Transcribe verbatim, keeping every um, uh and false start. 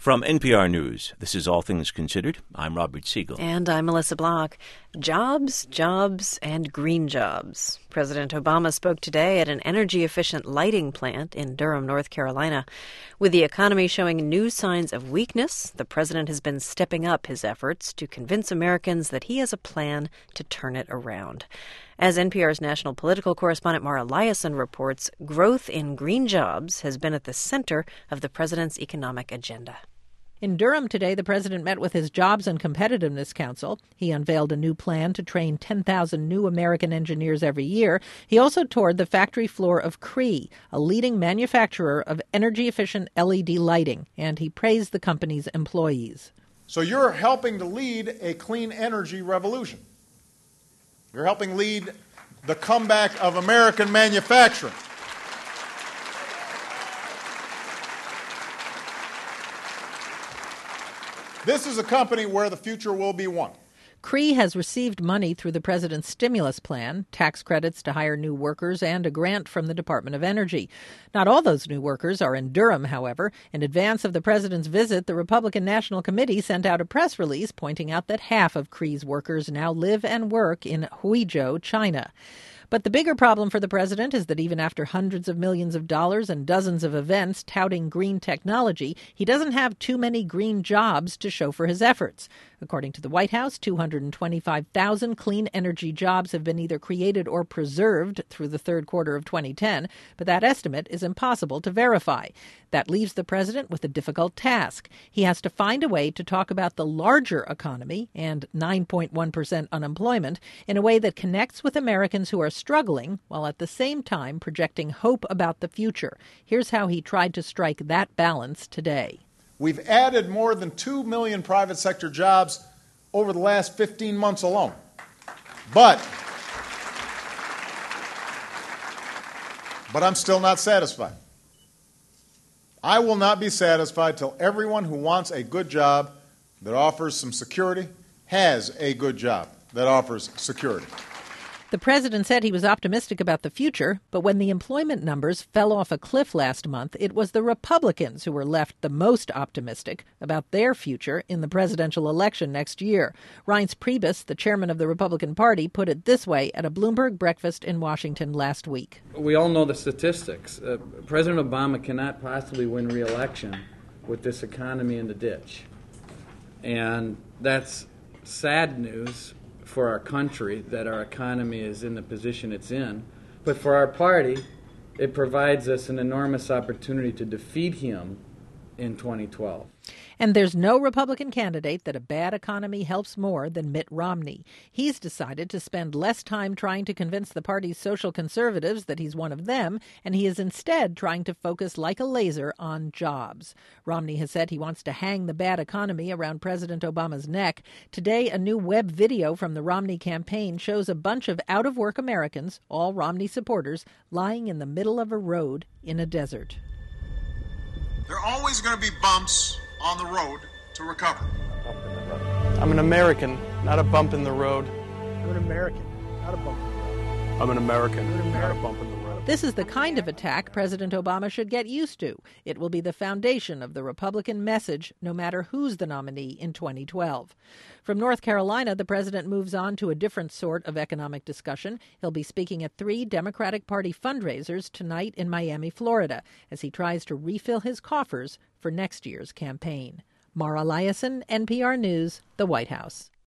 From N P R News, this is All Things Considered. I'm Robert Siegel. And I'm Melissa Block. Jobs, jobs, and green jobs. President Obama spoke today at an energy-efficient lighting plant in Durham, North Carolina. With the economy showing new signs of weakness, the president has been stepping up his efforts to convince Americans that he has a plan to turn it around. As N P R's national political correspondent Mara Liasson reports, growth in green jobs has been at the center of the president's economic agenda. In Durham today, the president met with his Jobs and Competitiveness Council. He unveiled a new plan to train ten thousand new American engineers every year. He also toured the factory floor of Cree, a leading manufacturer of energy-efficient L E D lighting, and he praised the company's employees. So you're helping to lead a clean energy revolution. You're helping lead the comeback of American manufacturing. This is a company where the future will be won. Cree has received money through the president's stimulus plan, tax credits to hire new workers, and a grant from the Department of Energy. Not all those new workers are in Durham, however. In advance of the president's visit, the Republican National Committee sent out a press release pointing out that half of Cree's workers now live and work in Huizhou, China. But the bigger problem for the president is that even after hundreds of millions of dollars and dozens of events touting green technology, he doesn't have too many green jobs to show for his efforts. According to the White House, two hundred twenty-five thousand clean energy jobs have been either created or preserved through the third quarter of twenty ten, but that estimate is impossible to verify. That leaves the president with a difficult task. He has to find a way to talk about the larger economy and nine point one percent unemployment in a way that connects with Americans who are struggling, while at the same time projecting hope about the future. Here's how he tried to strike that balance today. We've added more than two million private sector jobs over the last fifteen months alone. But, but I'm still not satisfied. I will not be satisfied till everyone who wants a good job that offers some security has a good job that offers security. The president said he was optimistic about the future, but when the employment numbers fell off a cliff last month, it was the Republicans who were left the most optimistic about their future in the presidential election next year. Reince Priebus, the chairman of the Republican Party, put it this way at a Bloomberg breakfast in Washington last week. We all know the statistics. Uh, President Obama cannot possibly win re-election with this economy in the ditch. And that's sad news for our country, that our economy is in the position it's in. But for our party, it provides us an enormous opportunity to defeat him in twenty twelve. And there's no Republican candidate that a bad economy helps more than Mitt Romney. He's decided to spend less time trying to convince the party's social conservatives that he's one of them, and he is instead trying to focus like a laser on jobs. Romney has said he wants to hang the bad economy around President Obama's neck. Today, a new web video from the Romney campaign shows a bunch of out-of-work Americans, all Romney supporters, lying in the middle of a road in a desert. There are always going to be bumps on the road to recovery. I'm an American, not a bump in the road. I'm an American, not a bump in the road. I'm an American, not a bump in the road. This is the kind of attack President Obama should get used to. It will be the foundation of the Republican message, no matter who's the nominee in twenty twelve. From North Carolina, the president moves on to a different sort of economic discussion. He'll be speaking at three Democratic Party fundraisers tonight in Miami, Florida, as he tries to refill his coffers for next year's campaign. Mara Liasson, N P R News, the White House.